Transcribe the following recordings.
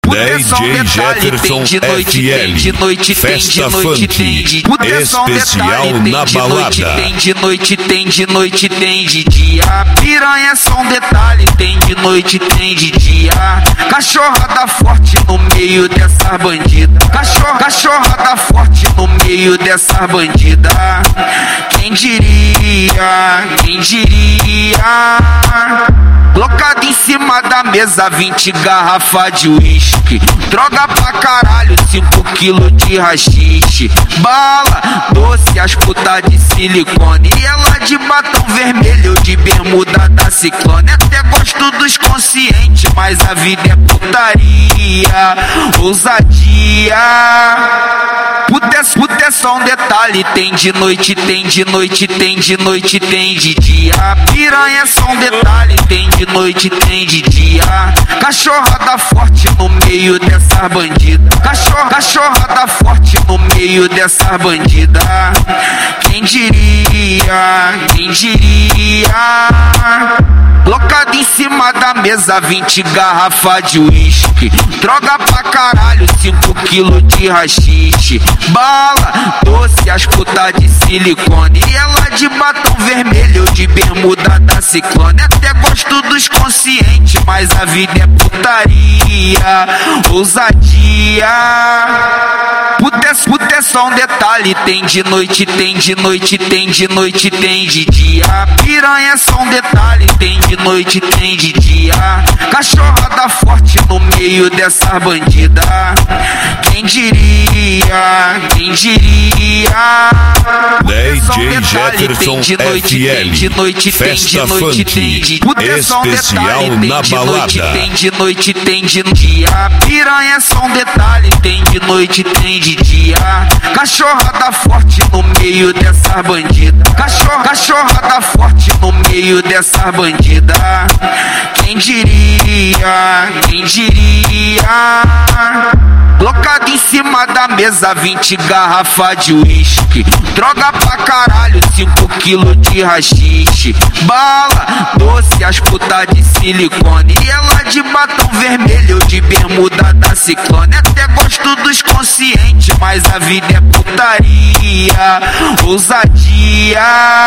DJ Jefferson FL, Festa Funk, especial na balada. Tem de noite, tem de noite, tem de dia. Piranha é só um detalhe, tem de noite, tem de dia. Cachorrada forte no meio dessa bandida. Cachorrada forte no meio dessa bandida. Quem diria, quem diria? Colocado em cima da mesa 20 garrafa de uísque. Droga pra caralho, 5 quilos de rachixe. Bala, doce, as putas de silicone. E ela de batom vermelho, de bermuda da Ciclone. Até gosto dos conscientes, mas a vida é putaria, ousadia. Puta é só um detalhe, tem de noite, tem de noite, tem de noite, tem de dia. Piranha é só um detalhe, tem de noite, tem de dia. Cachorrada forte no meio dessa bandida. Cachorrada forte no meio dessa bandida. Quem diria, quem diria? Colocado em cima da mesa 20 garrafa de uísque. Droga pra caralho, 5 quilos de rachixe. Bala, doce, as putas de silicone. E ela de batom vermelho, de bermuda da Ciclone. Até gosto dos conscientes, mas a vida é putaria, ousadia. Puta é só um detalhe, tem de noite, tem de noite, tem de noite, tem de dia. Piranha é só um detalhe, tem de noite, tem de dia. Cachorrada forte no meio dessa bandida. Quem diria, quem diria? DJ Jefferson FL, Festa Funk, especial na balada. Tem de noite, tem de dia. Piranha é só um detalhe, tem de noite, tem de dia. Cachorrada forte no meio dessa bandida. Cachorrada forte no meio dessa bandida. Quem diria, quem diria? Colocado em cima da mesa 20 garrafa de uísque. Droga pra caralho, 5 quilos de rachixe. Bala, doce, as putas de silicone. E ela de batom vermelho, de bermuda da Ciclone. Até gosto dos conscientes, mas a vida é putaria, ousadia.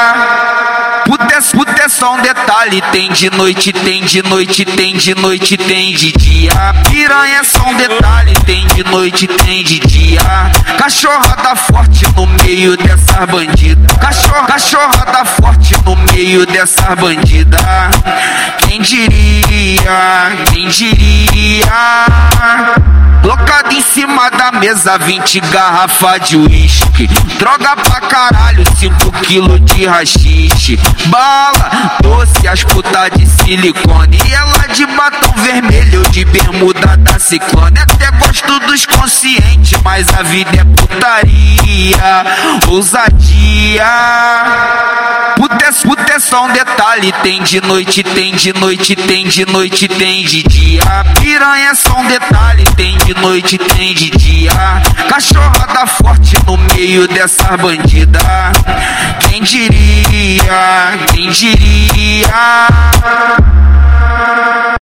Puta é só um detalhe, tem de noite, tem de noite, tem de noite, tem de dia. Piranha é só um detalhe, tem de noite, tem de dia. Cachorrada forte no meio dessa bandida. Cachorrada forte no meio dessa bandida. Quem diria, quem diria? Colocado em cima da mesa 20 garrafa de uísque. Droga pra caralho, 5 quilos de rachixe. Bala, doce, as putas de silicone. E ela de batom vermelho, de bermuda da Ciclone. Até gosto dos conscientes, mas a vida é putaria, ousadia. Puta é só um detalhe, tem de noite, tem de noite, tem de noite, tem de dia. Piranha é só um detalhe, tem de noite, tem de dia. Cachorrada forte no meio dessa bandida. Quem diria, quem diria?